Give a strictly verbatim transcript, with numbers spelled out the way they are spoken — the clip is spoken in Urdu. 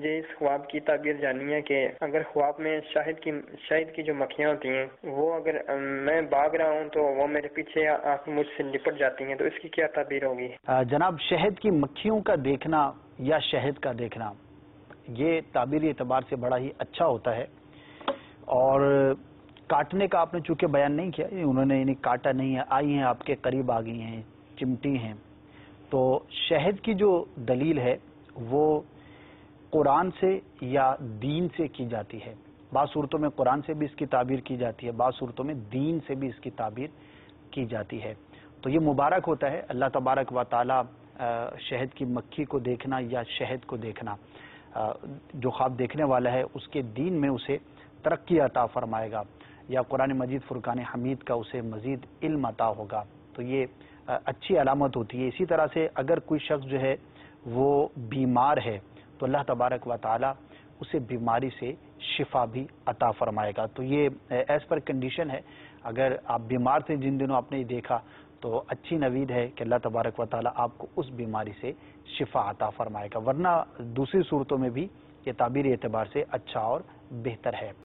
مجھے اس خواب کی تعبیر جاننی ہے کہ اگر خواب میں شاہد کی شہد کی جو مکھیاں ہوتی ہیں وہ اگر میں بھاگ رہا ہوں تو وہ میرے پیچھے آ کے مجھ سے لپٹ جاتی ہیں، تو اس کی کیا تعبیر ہوگی؟ جناب، شہد کی مکھیوں کا دیکھنا یا شہد کا دیکھنا یہ تعبیری اعتبار سے بڑا ہی اچھا ہوتا ہے، اور کاٹنے کا آپ نے چونکہ بیان نہیں کیا، انہوں نے یعنی کاٹا نہیں ہے، آئی ہیں آپ کے قریب آ گئی ہیں، چمٹی ہیں، تو شہد کی جو دلیل ہے وہ قرآن سے یا دین سے کی جاتی ہے۔ بعض صورتوں میں قرآن سے بھی اس کی تعبیر کی جاتی ہے، بعض صورتوں میں دین سے بھی اس کی تعبیر کی جاتی ہے۔ تو یہ مبارک ہوتا ہے، اللہ تبارک و تعالی شہد کی مکھی کو دیکھنا یا شہد کو دیکھنا، جو خواب دیکھنے والا ہے اس کے دین میں اسے ترقی عطا فرمائے گا، یا قرآن مجید فرقان حمید کا اسے مزید علم عطا ہوگا، تو یہ اچھی علامت ہوتی ہے۔ اسی طرح سے اگر کوئی شخص جو ہے وہ بیمار ہے تو اللہ تبارک و تعالی اسے بیماری سے شفا بھی عطا فرمائے گا۔ تو یہ ایز پر کنڈیشن ہے، اگر آپ بیمار تھے جن دنوں آپ نے دیکھا تو اچھی نوید ہے کہ اللہ تبارک و تعالی آپ کو اس بیماری سے شفا عطا فرمائے گا، ورنہ دوسری صورتوں میں بھی یہ تعبیری اعتبار سے اچھا اور بہتر ہے۔